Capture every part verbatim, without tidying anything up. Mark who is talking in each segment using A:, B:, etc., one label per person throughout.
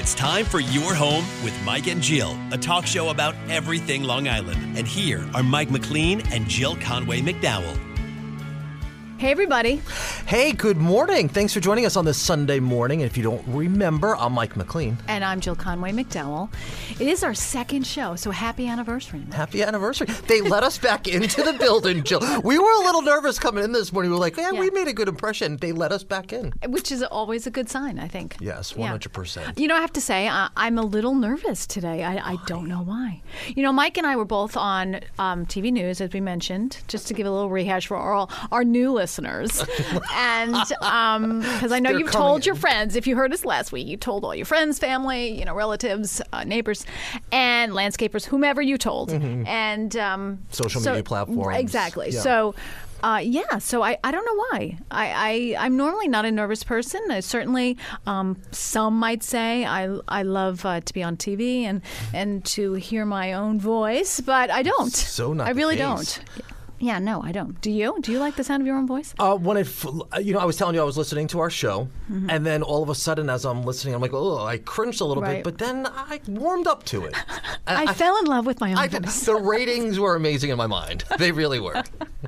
A: It's time for Your Home with Mike and Jill, a talk show about everything Long Island. And here are Mike McLean and Jill Conway McDowell.
B: Hey, everybody.
C: Hey, good morning. Thanks for joining us on this Sunday morning. And if you don't remember, I'm Mike McLean.
B: And I'm Jill Conway McDowell. It is our second show, so happy anniversary. Man.
C: Happy anniversary. They let us back into the building, Jill. We were a little nervous coming in this morning. We were like, yeah, yeah. we made a good impression. They let us back in.
B: Which is always a good sign, I think.
C: Yes, one hundred percent.
B: Yeah. You know, I have to say, uh, I'm a little nervous today. I, I don't know why. You know, Mike and I were both on um, T V News, as we mentioned, just to give a little rehash for all our new listeners. And because um, I know
C: They're
B: you've told
C: in.
B: your friends, if you heard us last week, you told all your friends, family, you know, relatives, uh, neighbors, and landscapers, whomever you told. Mm-hmm. And um,
C: social
B: so,
C: media platforms.
B: Exactly.
C: Yeah.
B: So. Uh, yeah, so I, I don't know why. I, I, I'm normally not a nervous person. I certainly, um, some might say I, I love uh, to be on T V and, and to hear my own voice, but I don't.
C: So not
B: I really
C: the case.
B: don't. Yeah, no, I don't. Do you? Do you like the sound of your own voice?
C: Uh, when it, you know, I was telling you I was listening to our show, mm-hmm. and then all of a sudden, as I'm listening, I'm like, oh, I cringed a little
B: right.
C: bit, but then I warmed up to it.
B: I, I fell in love with my own
C: I,
B: voice.
C: The ratings were amazing in my mind. They really were.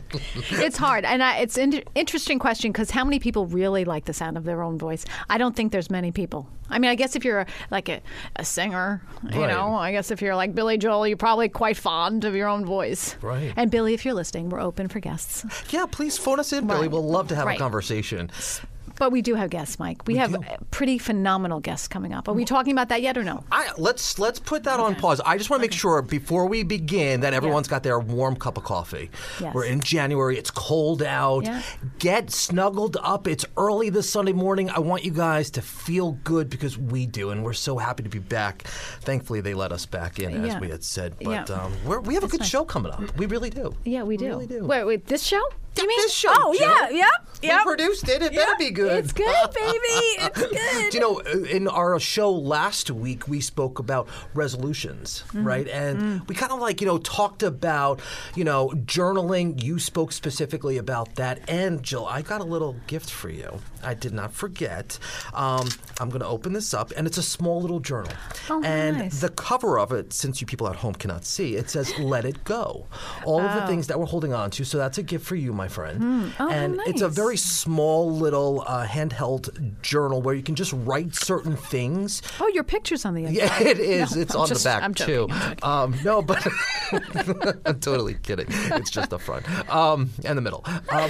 B: It's hard, and I, it's an interesting question because how many people really like the sound of their own voice? I don't think there's many people. I mean, I guess if you're a, like a, a singer, you
C: right.
B: know, I guess if you're like Billy Joel, you're probably quite fond of your own voice.
C: Right.
B: And Billy, if you're listening, we're open for guests.
C: Yeah, please phone us in, Billy.
B: Right.
C: We'll love to have
B: right.
C: a conversation.
B: But we do have guests, Mike. We, we have do. pretty phenomenal guests coming up. Are we talking about that yet or no?
C: I, let's let's put that
B: okay.
C: on pause. I just want to make
B: okay.
C: sure before we begin that everyone's
B: yeah.
C: got their warm cup of coffee.
B: Yes.
C: We're in January. It's cold out.
B: Yeah.
C: Get snuggled up. It's early this Sunday morning. I want you guys to feel good because we do, and we're so happy to be back. Thankfully, they let us back in, as
B: yeah.
C: we had said. But
B: yeah.
C: um, we're, we have a
B: That's
C: good
B: nice.
C: show coming up. We really do.
B: Yeah, we do.
C: We really do.
B: Wait, wait, this show?
C: Yeah,
B: you mean?
C: this show,
B: Oh,
C: Jill.
B: yeah, yep, yep.
C: We produced it. It
B: yep.
C: better be good.
B: It's good, baby. It's good.
C: Do you know, in our show last week, we spoke about resolutions, mm-hmm. right? And mm. we kind of like, you know, talked about, you know, journaling. You spoke specifically about that. And, Jill, I got a little gift for you. I did not forget. Um, I'm going to open this up, and it's a small little journal.
B: Oh,
C: and
B: nice.
C: the cover of it, since you people at home cannot see, it says, let it go. All
B: oh.
C: of the things that we're holding on to. So that's a gift for you, my friend.
B: Mm. Oh,
C: and
B: nice.
C: it's a very small little uh, handheld journal where you can just write certain things.
B: Oh, your picture's on the inside.
C: Yeah, it is.
B: No,
C: it's
B: I'm
C: on
B: just,
C: the back,
B: I'm
C: too.
B: joking, I'm joking.
C: Um, no, but I'm totally kidding. It's just the front um, and the middle. Um,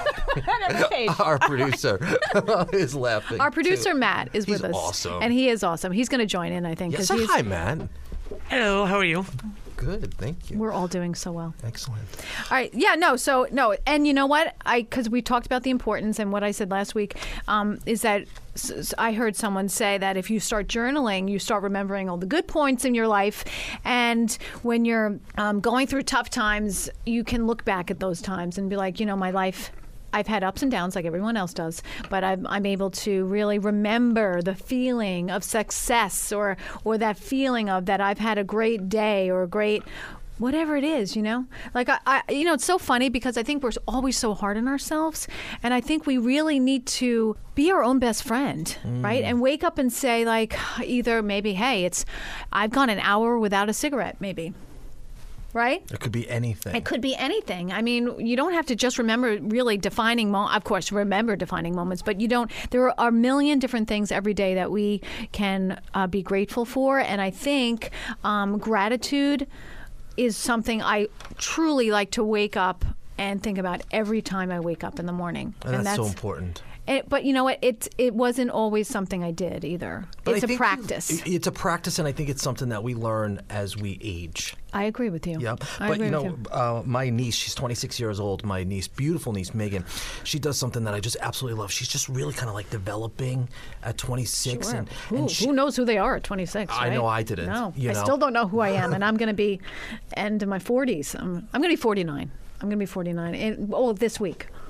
C: our producer is laughing.
B: Our producer,
C: too.
B: Matt, is
C: He's
B: with us.
C: awesome.
B: And he is awesome. He's going to join in, I think.
C: Yes,
B: 'cause he's,
C: hi, Matt.
D: Hello, how are you?
C: Good, thank you.
B: We're all doing so well.
C: Excellent.
B: All right. Yeah, no, so, no. And you know what? I Because we talked about the importance, and what I said last week um, is that s- I heard someone say that if you start journaling, you start remembering all the good points in your life. And when you're um, going through tough times, you can look back at those times and be like, you know, my life... I've had ups and downs like everyone else does, but I'm, I'm able to really remember the feeling of success or or that feeling of that I've had a great day or a great whatever it is, you know? Like, I, I, you know, it's so funny because I think we're always so hard on ourselves, and I think we really need to be our own best friend, mm. right? And wake up and say, like, either maybe, hey, it's I've gone an hour without a cigarette, maybe. Right?
C: It could be anything.
B: It could be anything. I mean, you don't have to just remember really defining moments. Of course, remember defining moments, but you don't. There are a million different things every day that we can uh, be grateful for. And I think um, gratitude is something I truly like to wake up and think about every time I wake up in the morning.
C: And, and that's, that's so important.
B: It, but you know what? It it wasn't always something I did either.
C: But
B: it's
C: I
B: a practice.
C: You, it's a practice, and I think it's something that we learn as we age.
B: I agree with you.
C: Yep.
B: I
C: but
B: agree
C: you know,
B: with you.
C: Uh, my niece, she's twenty-six years old. My niece, beautiful niece, Megan, she does something that I just absolutely love. She's just really kind of like developing at twenty-six.
B: Sure.
C: And,
B: who,
C: and she,
B: who knows who they are at twenty-six?
C: I
B: right?
C: know I didn't.
B: No,
C: you
B: I
C: know?
B: still don't know who I am, and I'm going to be end of my forties. I'm, I'm going to be forty-nine. I'm going to be forty-nine. In, oh, this week.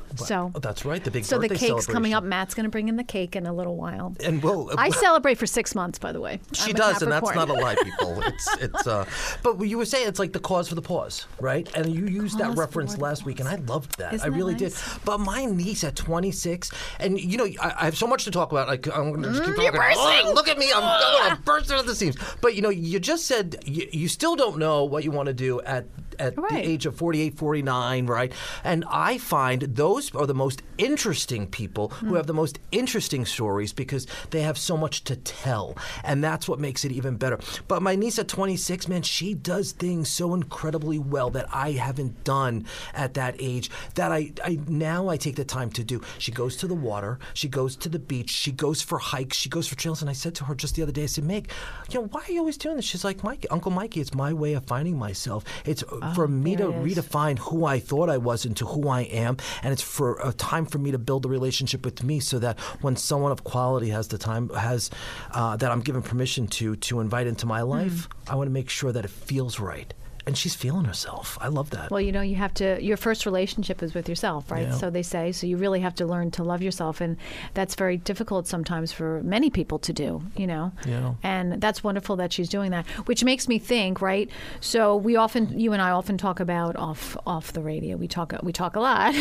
B: So
C: that's right. The big
B: so the
C: birthday
B: cake's coming
C: celebration.
B: up. Matt's going to bring in the cake in a little while.
C: And we'll,
B: I celebrate for six months, by the way.
C: She
B: I'm a
C: does, and that's
B: Capricorn.
C: not a lie, people. It's it's. Uh, but you were saying it's like the cause for the pause, right? And you used that
B: Cause
C: reference
B: for the
C: last week, and I loved that.
B: Isn't
C: I
B: that
C: really
B: nice?
C: did. But my niece at twenty-six, and you know, I, I have so much to talk about. Like I'm going to just keep
B: Mm, you're
C: talking.
B: bursting!
C: Oh, look at me! I'm, I'm bursting at the seams. But you know, you just said you, you still don't know what you want to do at. At
B: Right.
C: the age of forty-eight, forty-nine, right? And I find those are the most interesting people
B: Mm.
C: who have the most interesting stories because they have so much to tell. And that's what makes it even better. But my niece at twenty-six, man, she does things so incredibly well that I haven't done at that age that I, I now I take the time to do. She goes to the water. She goes to the beach. She goes for hikes. She goes for trails. And I said to her just the other day, I said, Meg, you know, why are you always doing this? She's like, Mike, Uncle Mikey, it's my way of finding myself. It's for me to
B: there it is.
C: redefine who I thought I was into who I am, and it's for a time for me to build a relationship with me, so that when someone of quality has the time has uh, that I'm given permission to to invite into my life, I want to make sure that it feels right. And she's feeling herself. I love that.
B: Well, you know, you have to, your first relationship is with yourself, right?
C: Yeah.
B: So they say. So you really have to learn to love yourself. And that's very difficult sometimes for many people to do, you know?
C: Yeah.
B: And that's wonderful that she's doing that, which makes me think, right? So we often, you and I often talk about off off the radio. We talk we talk a lot.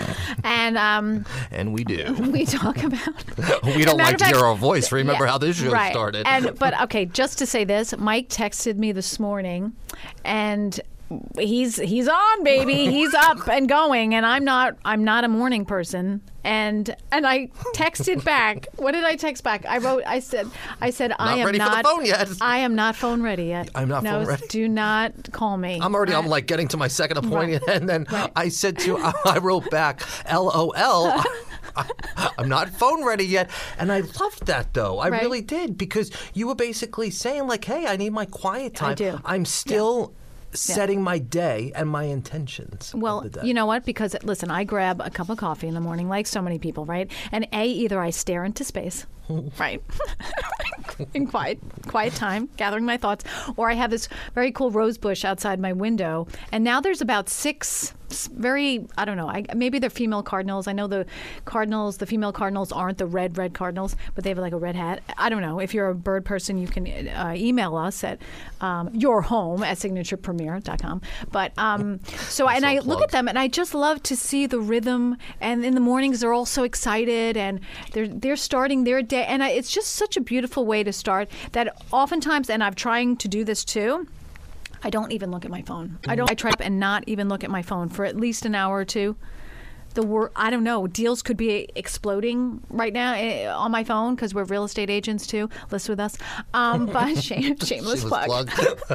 B: and um,
C: and we do.
B: we talk about.
C: We don't
B: Matter
C: like
B: of
C: to hear
B: fact-
C: our voice. Remember
B: Yeah,
C: how this show
B: right.
C: started.
B: And but okay, just to say this, Mike texted me this morning, and he's he's on, baby. He's up and going, and I'm not I'm not a morning person. And and I texted back. What did I text back? I wrote. I said. I said I am
C: ready for the
B: not.
C: phone yet.
B: I am not phone ready yet.
C: I'm not
B: no,
C: phone ready.
B: Do not call me.
C: I'm already, I'm
B: I-
C: like getting to my second appointment,
B: Right.
C: and then
B: Right.
C: I said to, I wrote back, L O L. I, I'm not phone ready yet. And I loved that, though. I
B: Right.
C: really did, because you were basically saying, like, hey, I need my quiet time.
B: I do.
C: I'm still setting my day and my intentions.
B: Well,
C: of the day.
B: you know what? Because, listen, I grab a cup of coffee in the morning like so many people, right? And A, either I stare into space, right? in quiet, quiet time, gathering my thoughts, or I have this very cool rose bush outside my window. And now there's about six s- very, I don't know, I, maybe they're female cardinals. I know the cardinals, the female cardinals aren't the red, red cardinals, but they have like a red hat. I don't know. If you're a bird person, you can uh, email us at um, your home at signature premier dot com. But um, so, and I look at them and I just love to see the rhythm. And in the mornings, they're all so excited and they're, they're starting their day. And I, it's just such a beautiful way to start that oftentimes, and I'm trying to do this too, I don't even look at my phone. I don't. I try and not even look at my phone for at least an hour or two. The wor- I don't know. Deals could be exploding right now eh, on my phone because we're real estate agents too. List with us. Um, but shame, shameless plug.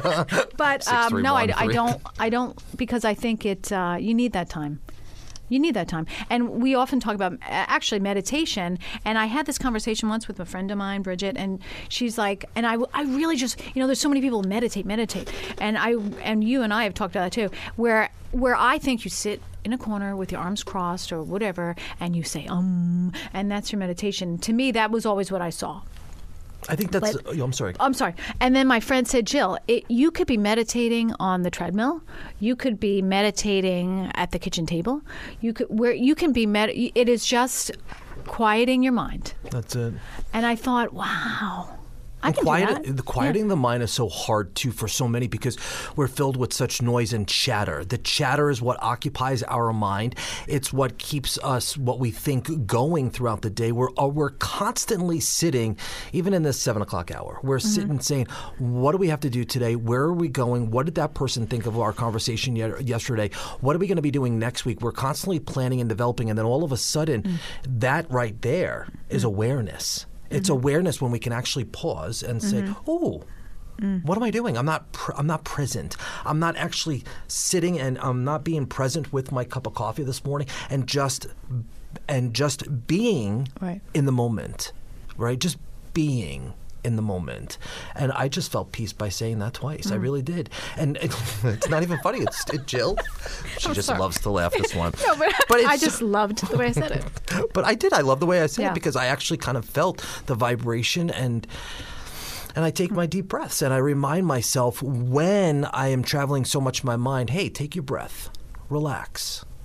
B: But um, no, I, I don't. I don't because I think it. Uh, you need that time. You need that time. And we often talk about uh, actually meditation. And I had this conversation once with a friend of mine, Bridget, and she's like, and I, I really just, you know, there's so many people meditate, meditate. And I, and you and I have talked about that too, where, where I think you sit in a corner with your arms crossed or whatever, and you say, um, and that's your meditation. To me, that was always what I saw.
C: I think that's.
B: But-
C: oh, I'm sorry.
B: I'm sorry. And then my friend said, Jill, it, you could be meditating on the treadmill. You could be meditating at the kitchen table. You could where you can be med. It is just quieting your mind.
C: That's it.
B: And I thought, wow. I
C: And
B: can
C: quiet,
B: do that.
C: the quieting the mind is so hard too for so many because we're filled with such noise and chatter. The chatter is what occupies our mind. It's what keeps us, what we think, going throughout the day. We're uh, we're constantly sitting, even in this seven o'clock hour. We're
B: Mm-hmm.
C: sitting saying, "What do we have to do today? Where are we going? What did that person think of our conversation ye- yesterday? What are we going to be doing next week?" We're constantly planning and developing, and then all of a sudden,
B: Mm.
C: that right there is awareness. It's
B: Mm-hmm.
C: awareness when we can actually pause and say, "Oh,
B: Mm.
C: what am I doing? I'm not. Pr- I'm not present. I'm not actually sitting, and I'm not being present with my cup of coffee this morning, and just and just being
B: Right.
C: in the moment, right? Just being." In the moment, and I just felt peace by saying that twice.
B: Mm.
C: I really did, and it, it's not even funny. It's it, Jill. She
B: I'm
C: just
B: sorry.
C: loves to laugh. This one,
B: No, but,
C: But
B: I
C: it's-
B: just loved the way I said it.
C: but I did. I love the way I said
B: Yeah.
C: it because I actually kind of felt the vibration, and and I take my deep breaths and I remind myself when I am traveling so much in my mind, hey, take your breath, relax.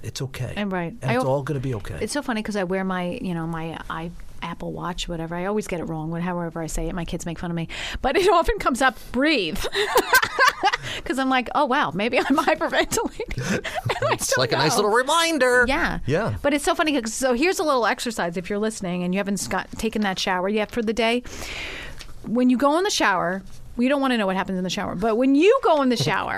C: It's okay.
B: And right.
C: And
B: I
C: it's
B: al-
C: all going to be okay.
B: It's so funny because I wear my, you know, my I, Apple Watch, whatever. I always get it wrong, however I say it. My kids make fun of me. But it often comes up, breathe. Because I'm like, oh, wow, maybe I'm hyperventilating.
C: It's like know. a nice little reminder.
B: Yeah.
C: Yeah.
B: But it's so funny. Cause, so here's a little exercise if you're listening and you haven't got, taken that shower yet for the day. When you go in the shower, we don't want to know what happens in the shower. But when you go in the shower,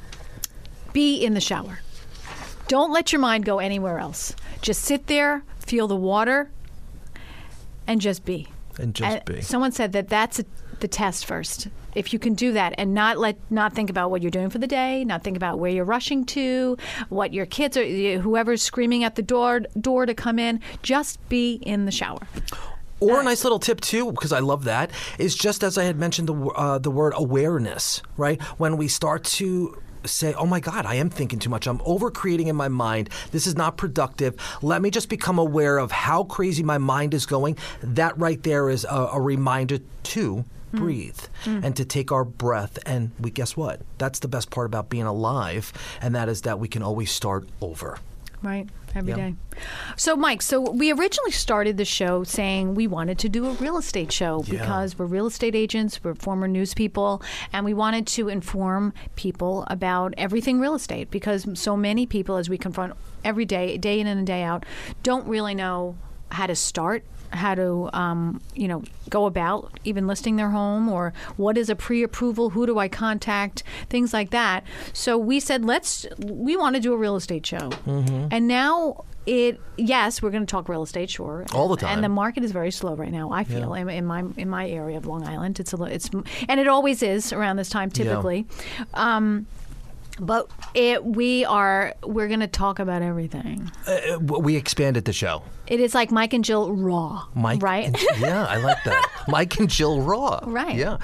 B: be in the shower. Don't let your mind go anywhere else. Just sit there, feel the water, and just be.
C: And just
B: and
C: be.
B: Someone said that that's a, the test first. If you can do that and not let not think about what you're doing for the day, not think about where you're rushing to, what your kids are, whoever's screaming at the door door to come in, just be in the shower.
C: Or a nice little tip, too, because I love that, is just as I had mentioned the uh, the word awareness, right? When we start to say, oh, my God, I am thinking too much. I'm over-creating in my mind. This is not productive. Let me just become aware of how crazy my mind is going. That right there is a, a reminder to breathe mm. and to take our breath. And we guess what? That's the best part about being alive, and that is that we can always start over.
B: Right. Every
C: yeah.
B: day. So, Mike, so we originally started the show saying we wanted to do a real estate show
C: yeah.
B: because we're real estate agents, we're former news people, and we wanted to inform people about everything real estate because so many people, as we confront every day, day in and day out, don't really know how to start, how to, um, you know, go about even listing their home, or what is a pre-approval, who do I contact, things like that. So we said, let's, we want to do a real estate show. Mm-hmm. And now it, yes, we're going to talk real estate, sure.
C: All the time.
B: And the market is very slow right now, I feel,
C: yeah.
B: in, in my in my area of Long Island. It's a, it's, and it always is around this time, typically. Yeah. Um, But it, we are, we're going to talk about everything.
C: Uh, we expanded the show.
B: It is like Mike and Jill Raw,
C: Mike
B: right?
C: And, yeah, I like that. Mike and Jill Raw.
B: Right.
C: Yeah.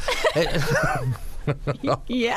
B: yeah.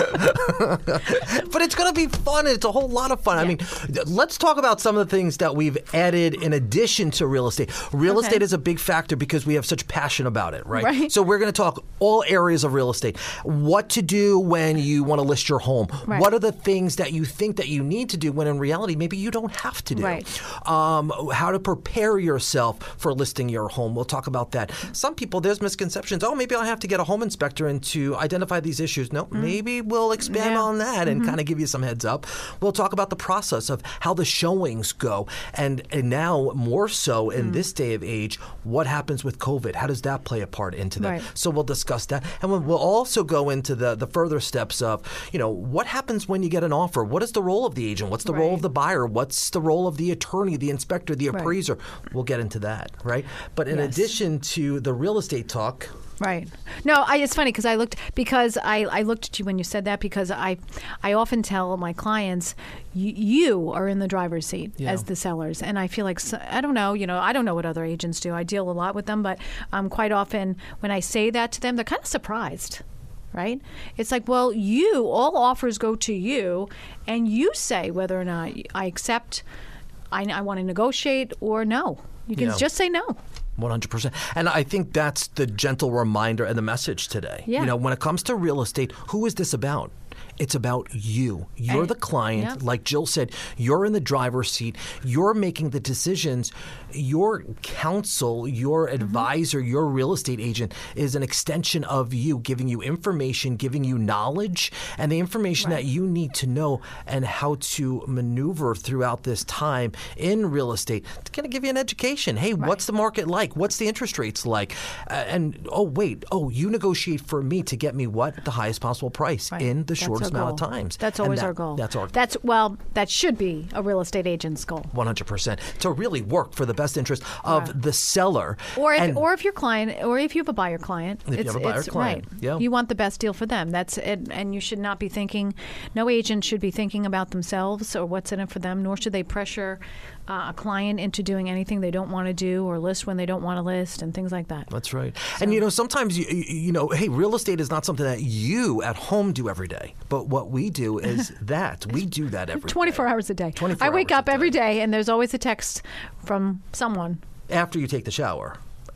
C: But it's going to be fun. It's a whole lot of fun. Yeah. I mean, let's talk about some of the things that we've added in addition to real estate. Real okay. estate is a big factor because we have such passion about it, right?
B: right.
C: So we're going to talk all areas of real estate. What to do when you want to list your home.
B: Right.
C: What are the things that you think that you need to do when in reality maybe you don't have to do.
B: Right.
C: Um, how to prepare yourself for listing your home. We'll talk about that. Some people, there's misconceptions. Oh, maybe I have to get a home inspector in to identify these issues. No, mm-hmm. maybe we'll expand
B: yeah.
C: on that and
B: mm-hmm.
C: kind of give you some heads up. We'll talk about the process of how the showings go, and and now more so in mm. this day of age, what happens with COVID? How does that play a part into that?
B: Right.
C: So we'll discuss that, and we'll also go into the the further steps of, you know, what happens when you get an offer? What is the role of the agent? What's the
B: right.
C: role of the buyer? What's the role of the attorney, the inspector, the appraiser?
B: Right.
C: We'll get into that, right? But in
B: yes.
C: addition to the real estate talk.
B: Right. No, I, it's funny because I looked because I, I looked at you when you said that because I I often tell my clients you, you are in the driver's seat
C: yeah.
B: as the sellers, and I feel like I don't know you know I don't know what other agents do. I deal a lot with them, but um, quite often when I say that to them, they're kind of surprised. Right? It's like, well, you all offers go to you, and you say whether or not I accept, I, I want to negotiate or no. You can
C: yeah.
B: just say no.
C: one hundred percent. And I think that's the gentle reminder and the message today.
B: Yeah.
C: You know, when it comes to real estate, who is this about? It's about you. You're
B: and,
C: the client.
B: yep.
C: Like Jill said, you're in the driver's seat. You're making the decisions. Your counsel, your advisor, mm-hmm. your real estate agent is an extension of you, giving you information, giving you knowledge, and the information
B: right.
C: that you need to know and how to maneuver throughout this time in real estate. It's going to give you an education. Hey,
B: right.
C: what's the market like? What's the interest rates like? Uh, and, oh, wait, oh, you negotiate for me to get me what? The highest possible price
B: right.
C: in the
B: That's
C: shortest amount of
B: goal.
C: times.
B: That's always
C: that,
B: our goal.
C: That's our
B: That's well, that should be a real estate agent's goal.
C: one hundred percent. To really work for the best interest of
B: right.
C: the seller.
B: Or if,
C: and,
B: or if your client, or if you have a buyer client.
C: If
B: it's,
C: you have a buyer
B: it's,
C: client.
B: Right.
C: Yeah.
B: You want the best deal for them. That's it. And you should not be thinking, no agent should be thinking about themselves or what's in it for them, nor should they pressure uh, a client into doing anything they don't want to do or list when they don't want to list and things like that.
C: That's right.
B: So.
C: And, you know, sometimes, you, you know, hey, real estate is not something that you at home do every day. But what we do is that. We do that every
B: twenty-four
C: day.
B: hours a day.
C: twenty-four
B: I wake
C: hours
B: up every day and there's always a text from someone.
C: After you take the shower.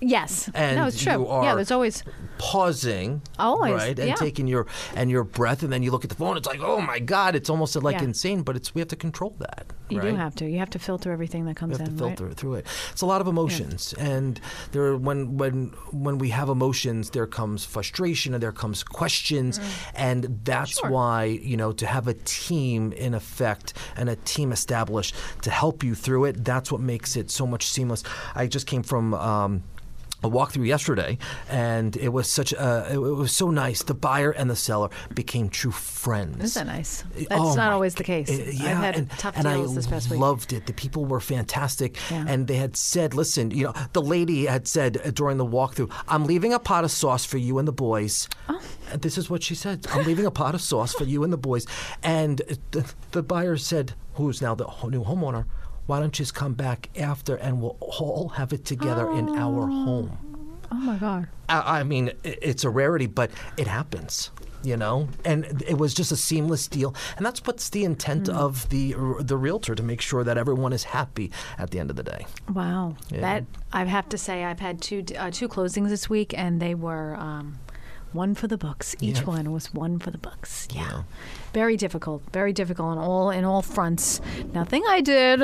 B: Yes.
C: And
B: no, it's true.
C: you are
B: yeah, there's always
C: pausing.
B: Always,
C: Right? And
B: yeah.
C: taking your and your breath, and then you look at the phone, it's like, oh my God, it's almost like
B: Yeah.
C: insane, but it's we have to control that.
B: you
C: right?
B: do have to. You have to filter everything that comes
C: We have
B: in.
C: to filter
B: right?
C: it through it. It's a lot of emotions, and there when when when we have emotions, there comes frustration and there comes questions, and that's
B: Sure.
C: why you know to have a team in effect and a team established to help you through it. That's what makes it so much seamless. I just came from. Um, a walkthrough yesterday, and it was such a, it was so nice. The buyer and the seller became true friends.
B: Isn't that nice? That's
C: Oh
B: not
C: my
B: always the case.
C: Uh, yeah,
B: I've had
C: and,
B: tough
C: and
B: deals
C: I
B: this past week.
C: loved it. The people were fantastic,
B: Yeah.
C: and they had said, "Listen, you know, the lady had said uh, during the walkthrough, I'm leaving a pot of sauce for you and the boys."
B: Oh.
C: And this is what she said: "I'm leaving a pot of sauce for you and the boys." And the, the buyer said, who's now the ho- new homeowner, "Why don't you just come back after, and we'll all have it together in our home."
B: Oh my God.
C: I, I mean, i- it's a rarity, but it happens. You know, and it was just a seamless deal, and that's what's the intent
B: Mm.
C: of the the realtor, to make sure that everyone is happy at the end of the day.
B: Wow.
C: Yeah.
B: That I have to say, I've had two uh, two closings this week, and they were um, one for the books. Each
C: Yeah.
B: one was one for the books. Yeah.
C: Yeah.
B: Very difficult. Very difficult on all in all fronts. Nothing I did.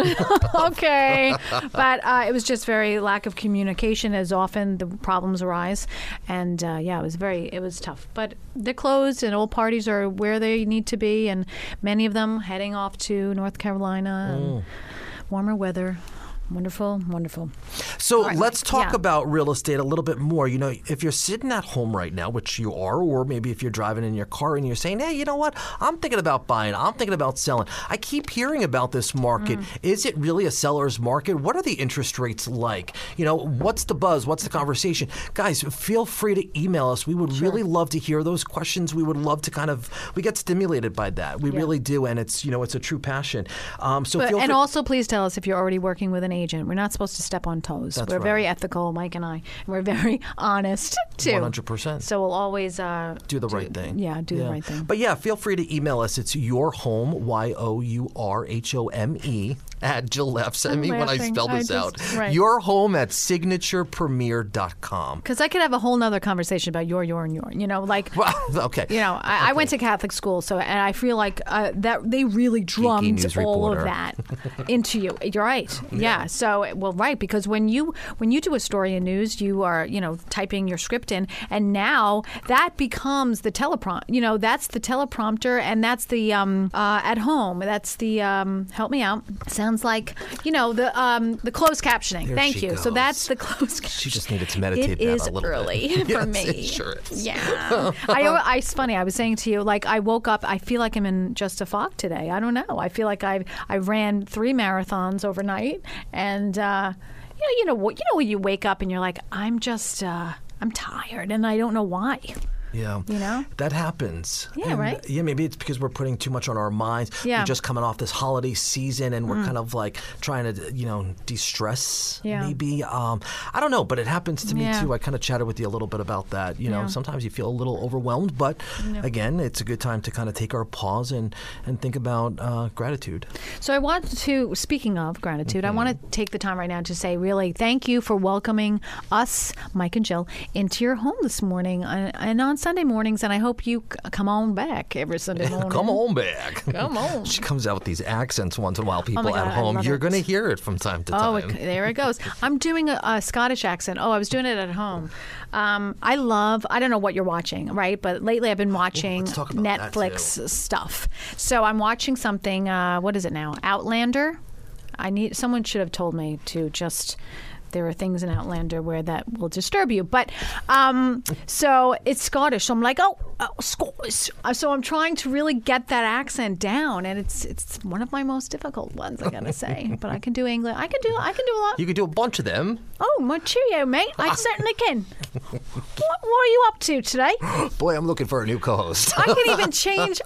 B: Okay. But uh, it was just very lack of communication, as often the problems arise. And uh, yeah, it was very it was tough. But they're closed, and all parties are where they need to be, and many of them heading off to North Carolina and warmer weather. Wonderful, wonderful.
C: So
B: right,
C: let's talk
B: yeah.
C: about real estate a little bit more. You know, if you're sitting at home right now, which you are, or maybe if you're driving in your car and you're saying, hey, you know what? I'm thinking about buying. I'm thinking about selling. I keep hearing about this market.
B: Mm.
C: Is it really a seller's market? What are the interest rates like? You know, what's the buzz? What's the conversation? Guys, feel free to email us. We would really love to hear those questions. We would love to kind of, we get stimulated by that. We
B: Yeah.
C: really do. And it's, you know, it's a true passion. Um, so
B: But,
C: feel
B: and
C: free.
B: also, please tell us if you're already working with an agent. We're not supposed to step on toes.
C: That's
B: we're
C: right.
B: very ethical, Mike and I. And we're very honest, too.
C: one hundred percent.
B: So we'll always uh,
C: Do the right thing.
B: Yeah, do the right thing.
C: But yeah, feel free to email us. It's your home, Y O U R H O M E, at Jill laughs at
B: I'm
C: me when I
B: laughing.
C: spell
B: I
C: this
B: just-
C: out.
B: right.
C: Your home at signature premier dot com.
B: Because I could have a whole nother conversation about your, your, and your. You know, like,
C: Well, okay.
B: you know, I, I went to Catholic school, so and I feel like uh, that they really drummed
C: news
B: all
C: reporter.
B: of that into you. You're right. Yeah. So, well, right, because when you when you do a story in news, you are you know typing your script in, and now that becomes the teleprompter. You know, that's the teleprompter, and that's the um, uh, at home. That's the um, help me out. Sounds like you know the um, the closed captioning.
C: There
B: Thank
C: she
B: you. So
C: goes.
B: that's the closed. captioning.
C: She just needed to meditate
B: It
C: that
B: is
C: a little
B: early
C: bit.
B: for
C: Yes,
B: me.
C: it sure is.
B: Yeah. I, I, it's funny. I was saying to you, like, I woke up, I feel like I'm in just a fog today. I don't know. I feel like I I ran three marathons overnight. And, uh, you know, you know, what- you know when you wake up and you're like, I'm just, uh, I'm tired and I don't know why.
C: Yeah.
B: You know?
C: That happens.
B: Yeah,
C: And,
B: right?
C: Yeah, maybe it's because we're putting too much on our minds.
B: Yeah.
C: We're just coming off this holiday season, and we're
B: Mm.
C: kind of like trying to, you know, de-stress
B: Yeah.
C: maybe. Um, I don't know, but it happens to me
B: Yeah.
C: too. I kind of chatted with you a little bit about that. You know,
B: Yeah.
C: sometimes you feel a little overwhelmed, but
B: Yeah.
C: again, it's a good time to kind of take our pause and, and think about uh, gratitude.
B: So I want to, speaking of gratitude,
C: Mm-hmm.
B: I want to take the time right now to say really thank you for welcoming us, Mike and Jill, into your home this morning and, and on Sunday mornings. And I hope you c- come on back every Sunday morning.
C: Come on back.
B: Come on.
C: She comes out with these accents once in a while. People
B: my God,
C: at
B: I
C: home,
B: love
C: you're
B: it.
C: going to hear it from time to
B: Oh,
C: time.
B: it, there it goes. I'm doing a, a Scottish accent. Oh, I was doing it at home. Um, I love, I don't know what you're watching, right? But lately I've been watching
C: let's talk about that,
B: Netflix
C: too.
B: stuff. So I'm watching something, uh, what is it now? Outlander? I need, someone should have told me to just, there are things in Outlander where that will disturb you. But um, so it's Scottish. So I'm like, oh, oh, Scottish. Uh, So I'm trying to really get that accent down, and it's it's one of my most difficult ones, I gotta say. But I can do English. I can do I can do a lot.
C: You could do a bunch of them.
B: Oh, my cheerio, mate. I certainly can. What, what are you up to today?
C: Boy, I'm looking for a new co-host.
B: I can even change.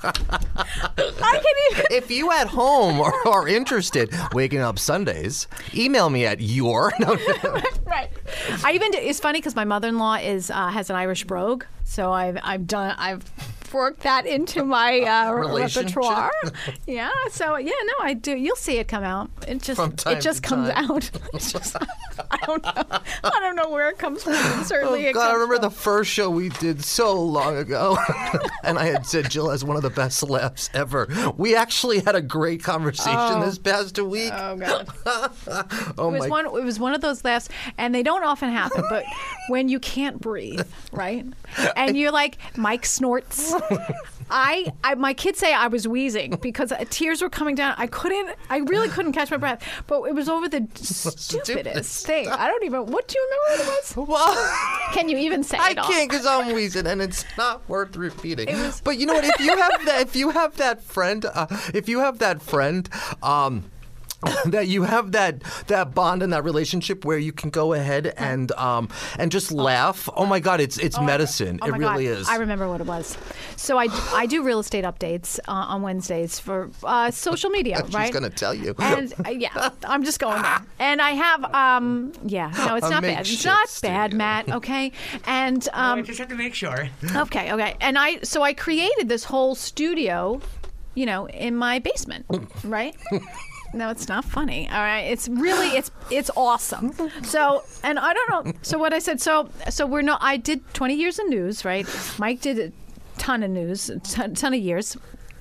B: I can even.
C: If you at home are, are interested, waking up Sundays, email me at your. No, no.
B: Right. I even do, it's funny because my mother-in-law is uh, has an Irish brogue, so I've I've done I've work that into my uh,
C: Relationship.
B: repertoire. Yeah. So yeah, no, I do. You'll see it come out. It just
C: From time
B: it just
C: to
B: comes
C: time.
B: out. It's just, I don't know. I don't know where it comes from. And certainly,
D: Oh
B: it
D: God, I
B: comes
D: remember
B: from.
D: the first show we did so long ago, and I had said Jill has one of the best laughs ever. We actually had a great conversation
B: Oh.
D: this past week.
B: Oh God.
D: Oh
B: It was
D: my!
B: one. It was one of those laughs, and they don't often happen. But when you can't breathe, right, and you're like, Mike snorts. I, I, my kids say I was wheezing because tears were coming down. I couldn't. I really couldn't catch my breath. But it was over the stupidest
D: Stupidest
B: thing. I don't even. What do you remember what it was?
D: Well,
B: Can you even say
D: I
B: it all?
D: can't because I'm wheezing, and it's not worth repeating.
B: It was-
D: But you know what? If you have that, if you have that friend, uh, if you have that friend. Um, that you have that that bond and that relationship where you can go ahead and um and just laugh. Oh my God, it's it's medicine.
B: Oh
D: it
B: my
D: really
B: God.
D: is.
B: I remember what it was. So I, I do real estate updates uh, on Wednesdays for uh, social media,
D: She's
B: right?
D: gonna tell you.
B: And uh, yeah, I'm just going there. And I have, um, yeah, no, it's
D: A
B: not bad. It's
D: makeshift
B: not
D: studio.
B: bad, Matt. Okay, and
A: I
B: um,
A: just have to make sure.
B: okay, okay, and I so I created this whole studio, you know, in my basement, right? No, it's not funny. All right, it's really it's it's awesome. So, and I don't know. So what I said. So so we're not. I did twenty years of news, right? Mike did a ton of news, a ton, ton of years.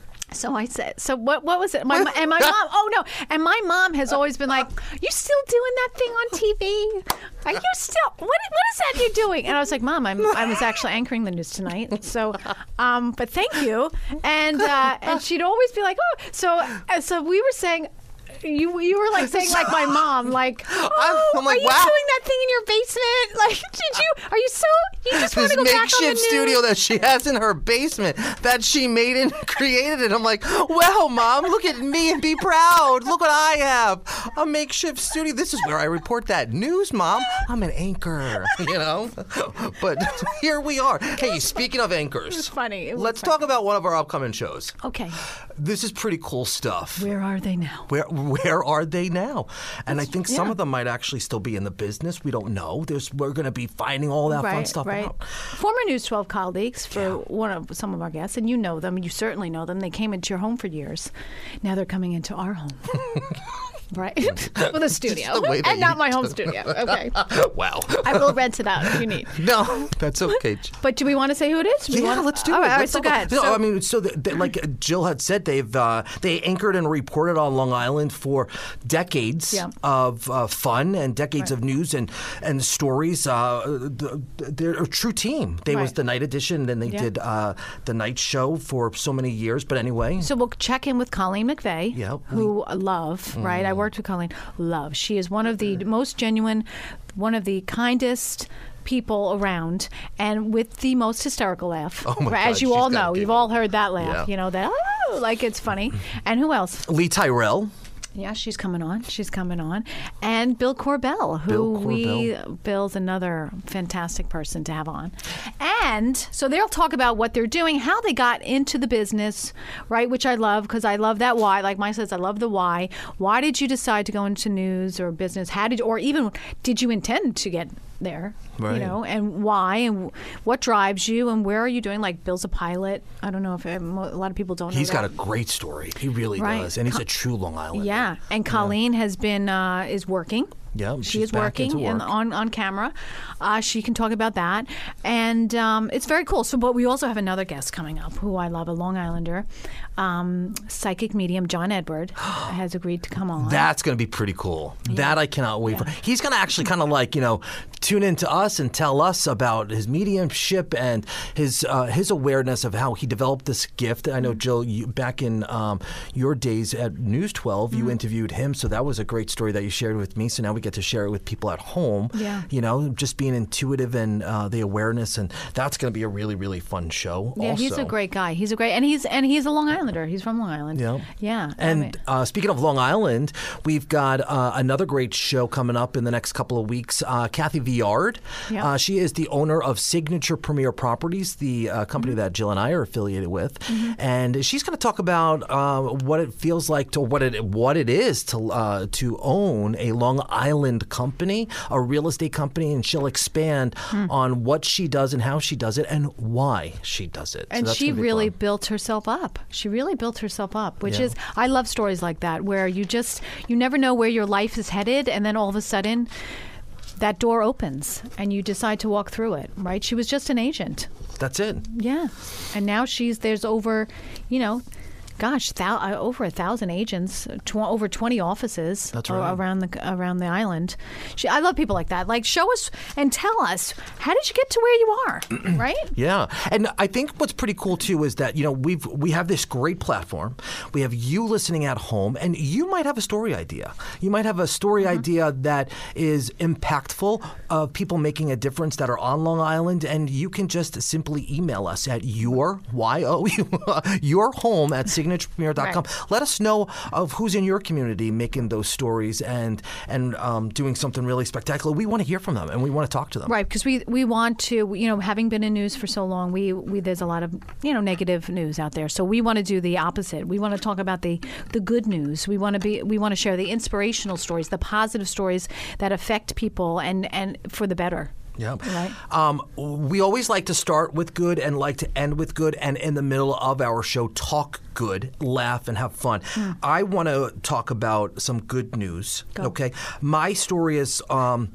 B: So I said, so what? What was it? My and my mom. Oh no! And my mom has always been like, "You still doing that thing on T V? Are you still? What? What is that you're doing?" And I was like, "Mom, I'm I was actually anchoring the news tonight. So, um, but thank you." And uh, and she'd always be like, "Oh." So uh, so we were saying. You you were like saying like my mom like oh
D: I'm like,
B: are you
D: wow.
B: doing that thing in your basement like did you are you so you just want
D: This
B: to go back on the
D: makeshift
B: news?
D: studio that she has in her basement that she made and created it. I'm like, well, Mom, look at me and be proud. Look what I have. A makeshift studio. This is where I report that news, Mom. I'm an anchor, you know? But here we are. Hey, speaking of anchors.
B: It was funny. It was
D: Let's
B: funny.
D: talk about one of our upcoming shows.
B: Okay,
D: This is pretty cool stuff.
B: where are they now?
D: Where where are they now? And I think some
B: yeah.
D: of them might actually still be in the business. We don't know. There's we're going to be finding all that fun
B: Right,
D: stuff
B: right.
D: out.
B: Former News twelve colleagues for one of some of our guests, and you know them. You certainly know them. They came into your home for years. Now they're coming into our home. Right? With a studio.
D: the way that
B: And not
D: you
B: my home
D: do-
B: studio. Okay.
D: Wow.
B: I will rent it out if you need.
D: No, that's okay.
B: But do we want to say who it is? Do we
D: Yeah,
B: wanna-
D: let's do
B: all
D: it.
B: Right, all right,
D: Let's
B: so
D: talk
B: go
D: about-
B: ahead.
D: No,
B: So-
D: I mean, so the, the, like Jill had said, they've uh, they anchored and reported on Long Island for decades
B: Yeah.
D: of uh, fun and decades
B: Right.
D: of news and and stories. Uh, the- they're a true team. They was
B: Right.
D: the night edition, and then they
B: Yeah.
D: did uh, the night show for so many years. But anyway,
B: So we'll check in with Colleen McVeigh,
D: Yep.
B: who I love, right? I worked with Colleen. Love. She is one of the most genuine, one of the kindest people around, and with the most hysterical laugh.
D: Oh my
B: Right, As
D: God,
B: you
D: she's
B: all
D: got a
B: know, you've
D: giggle.
B: all heard that laugh.
D: Yeah.
B: You know that oh, like it's funny. And who else?
D: Lee Tyrell.
B: Yeah, she's coming on. She's coming on. And Bill Corbell, who
D: Bill
B: we
D: Corbell.
B: Bill's another fantastic person to have on. And so they'll talk about what they're doing, how they got into the business, right? Which I love because I love that why. Like Mike says, I love the why. Why did you decide to go into news or business? How did or even did you intend to get there?
D: Right.
B: You know, and why and what drives you and where are you doing? Like Bill's a pilot. I don't know if um, a lot of people don't know
D: He's got
B: that.
D: a great story. He really
B: Right.
D: does, and he's
B: Co-
D: a true Long Islander.
B: Yeah, and Colleen has been uh, is working.
D: Yeah,
B: she
D: she's
B: is
D: back
B: working
D: into
B: in,
D: work.
B: on on camera. Uh, she can talk about that, and um, it's very cool. So, but we also have another guest coming up who I love, a Long Islander, um, psychic medium John Edward has agreed to come on.
D: That's going to be pretty cool. That I cannot wait
B: Yeah.
D: for. He's going to actually kind of like, you know, tune into us and tell us about his mediumship and his uh, his awareness of how he developed this gift. I know, Jill, you, back in um, your days at News twelve, you interviewed him. So that was a great story that you shared with me. So now we get to share it with people at home.
B: Yeah.
D: You know, just being intuitive and uh, the awareness. And that's going to be a really, really fun show.
B: yeah,
D: also.
B: he's a great guy. He's a great, and he's and he's a Long Islander. He's from Long Island.
D: Yeah.
B: yeah. I
D: And
B: mean-
D: uh, speaking of Long Island, we've got uh, another great show coming up in the next couple of weeks. Uh, Kathy Viard.
B: Yeah.
D: Uh, she is the owner of Signature Premier Properties, the uh, company
B: Mm-hmm.
D: that Jill and I are affiliated with. And she's going to talk about uh, what it feels like to what it what it is to uh, to own a Long Island company, a real estate company, and she'll expand hmm. on what she does and how she does it and why she does it.
B: And
D: so
B: she really fun. built herself up. She really built herself up, which yeah. is, I love stories like that, where you just, you never know where your life is headed, and then all of a sudden, that door opens and you decide to walk through it, right? She was just an agent.
D: That's it.
B: Yeah. And now she's, there's over, you know, gosh, thou, uh, over a thousand agents, tw- over twenty offices
D: That's right.
B: around the around the island. She, I love people like that. Like, show us and tell us, how did you get to where you are, right?
D: Yeah, and I think what's pretty cool too is that, you know, we've we have this great platform. We have you listening at home, and you might have a story idea. You might have a story mm-hmm. idea that is impactful of people making a difference that are on Long Island, and you can just simply email us at your y o your home at signature premier dot com. Right. Let us know of who's in your community making those stories and and um, doing something really spectacular. We want to hear from them and we want to talk to them.
B: Right, because we, we want to, you know, having been in news for so long, we, we there's a lot of, you know, negative news out there. So we want to do the opposite. We want to talk about the, the good news. We want to be we want to share the inspirational stories, the positive stories that affect people and, and for the better.
D: Yeah.
B: Right.
D: Um, we always like to start with good and like to end with good, and in the middle of our show, talk good, laugh, and have fun. Mm. I want to talk about some good news.
B: Go.
D: Okay. My story is um,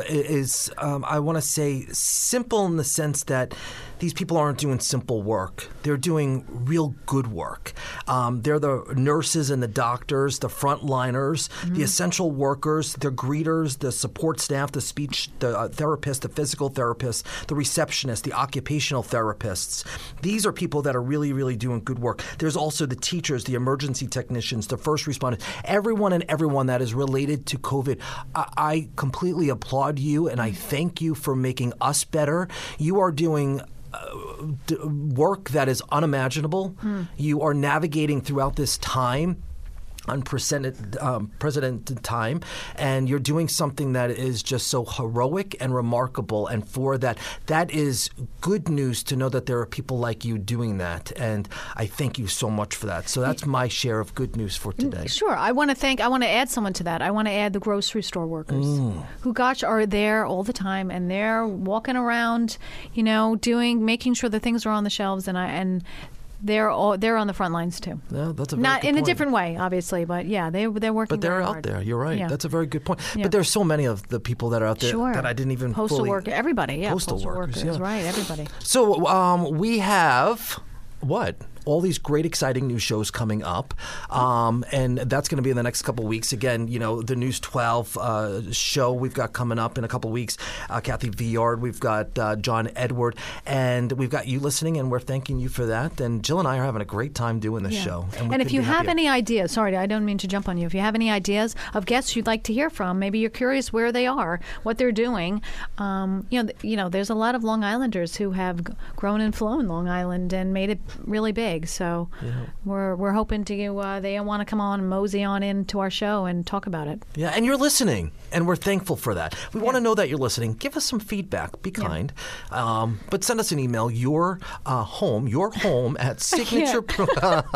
D: is um, I want to say simple in the sense that these people aren't doing simple work. They're doing real good work. Um, they're the nurses and the doctors, the frontliners, mm-hmm. the essential workers, the greeters, the support staff, the speech the uh, therapists, the physical therapists, the receptionists, the occupational therapists. These are people that are really, really doing good work. There's also the teachers, the emergency technicians, the first responders, everyone and everyone that is related to COVID. I, I completely applaud you, and I thank you for making us better. You are doing Uh, d- work that is unimaginable. Mm. You are navigating throughout this time, unprecedented um, precedented time, and you're doing something that is just so heroic and remarkable. And for that, that is good news to know that there are people like you doing that. And I thank you so much for that. So that's my share of good news for today.
B: Sure. I want to thank, I want to add someone to that. I want to add the grocery store workers mm. who, gosh, are there all the time, and they're walking around, you know, doing, making sure that things are on the shelves, and I, and They're all, they're on the front lines too.
D: Yeah, that's a very
B: Not
D: good
B: in
D: point.
B: a different way, obviously, but yeah, they they're working.
D: But they're
B: very
D: out
B: hard.
D: there. You're right.
B: Yeah.
D: That's a very good point.
B: Yeah.
D: But there's so many of the people that are out there
B: Sure.
D: that I didn't even
B: postal
D: fully
B: worker, everybody, yeah,
D: postal,
B: postal
D: workers,
B: workers,
D: yeah.
B: right? Everybody.
D: So um, we have what? All these great, exciting new shows coming up, um, and that's going to be in the next couple of weeks. Again, you know, the News twelve uh, show we've got coming up in a couple of weeks. Uh, Kathy Viard, we've got uh, John Edward, and we've got you listening, and we're thanking you for that. And Jill and I are having a great time doing this
B: yeah.
D: show.
B: And, and if you have any ideas, sorry, I don't mean to jump on you. If you have any ideas of guests you'd like to hear from, maybe you're curious where they are, what they're doing. Um, you know, th- you know, there's a lot of Long Islanders who have g- grown and flown Long Island and made it really big. So. Yeah. We're we're hoping to uh, they want to come on and mosey on into our show and talk about it.
D: Yeah, and you're listening, and we're thankful for that. We
B: yeah.
D: want to know that you're listening. Give us some feedback. Be kind, yeah. um, but send us an email. Your uh, home, your home at signature. Pro-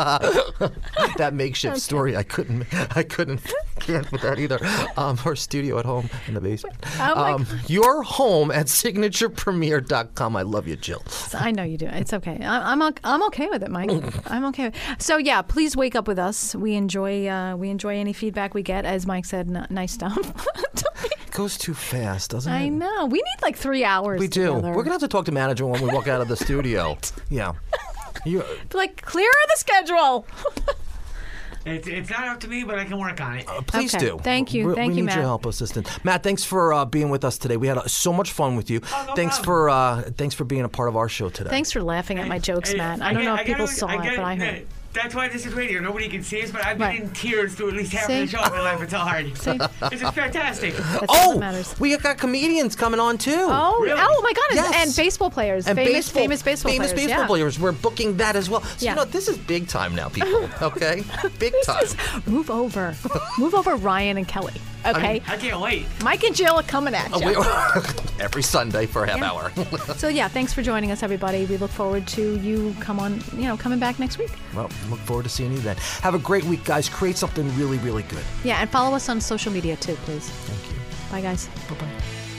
D: that makeshift okay. story. I couldn't. I couldn't. Can't with that either. Um, our studio at home in the basement.
B: Oh
D: um, your home at signature premier dot com. I love you, Jill.
B: I know you do. It's okay. I, I'm I'm okay with it, Mike. I'm okay. So yeah, please wake up with us. We enjoy uh, we enjoy any feedback we get. As Mike said, n- nice stuff.
D: It goes too fast, doesn't it?
B: I know. We need like three hours.
D: We do.
B: Together.
D: We're gonna have to talk to management when we walk out of the studio.
B: Right.
D: Yeah. You,
B: like clear the schedule.
E: It's, it's not up to me, but I can work on it.
D: Uh, please
B: okay.
D: do.
B: Thank you.
D: We're,
B: Thank
D: we
B: you,
D: need
B: Matt.
D: your help, assistant. Matt, thanks for uh, being with us today. We had uh, so much fun with you.
E: Oh, no
D: thanks
E: problem.
D: for uh, thanks for being a part of our show today.
B: Thanks for laughing at my jokes,
E: Hey,
B: Matt. I,
E: I
B: don't
E: get-
B: know if
E: I
B: people
E: gotta-
B: saw
E: I
B: it,
E: get-
B: but I heard.
E: That's why this is radio. Nobody can see us, but I've been
B: Right.
E: in tears through at least half
B: See?
E: of the show in my life. It's hard.
B: See?
E: This is fantastic.
B: That's all that
D: Oh,
B: matters.
D: we got comedians coming on too.
B: Oh,
E: Really?
B: oh my God! And-
D: Yes.
B: And baseball players,
D: And
B: famous,
D: baseball,
B: famous baseball
D: famous
B: players.
D: baseball
B: yeah.
D: players. We're booking that as well. So
B: Yeah.
D: you know, this is big time now, people. Okay, big time.
B: Move over, move over, Ryan and Kelly. Okay,
E: I can't wait.
B: Mike and Jill are coming at you.
D: We- every Sunday for a half
B: Yeah.
D: hour.
B: So yeah, thanks for joining us, everybody. We look forward to you come on, you know, coming back next week.
D: Well, look forward to seeing you then. Have a great week, guys. Create something really, really good.
B: Yeah, and follow us on social media too, please.
D: Thank you.
B: Bye, guys.
C: Bye-bye.